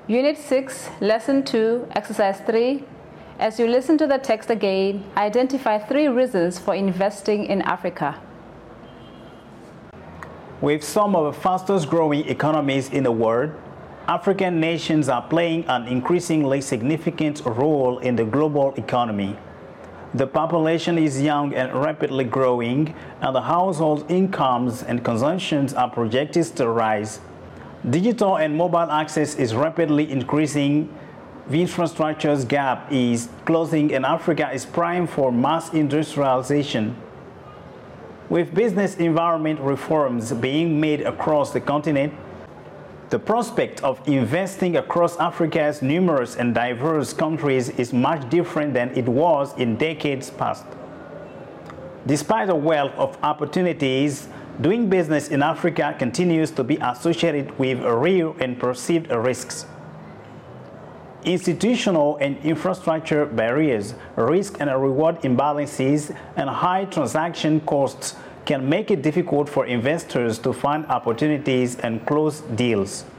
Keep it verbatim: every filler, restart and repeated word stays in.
Unit six, Lesson two, Exercise three. As you listen to the text again, identify three reasons for investing in Africa. With some of the fastest growing economies in the world, African nations are playing an increasingly significant role in the global economy. The population is young and rapidly growing, and the household incomes and consumptions are projected to rise. Digital and mobile access is rapidly increasing. The infrastructure's gap is closing, and Africa is primed for mass industrialization. With business environment reforms being made across the continent, the prospect of investing across Africa's numerous and diverse countries is much different than it was in decades past. Despite a wealth of opportunities, doing business in Africa continues to be associated with real and perceived risks. Institutional and infrastructure barriers, risk and reward imbalances, and high transaction costs can make it difficult for investors to find opportunities and close deals.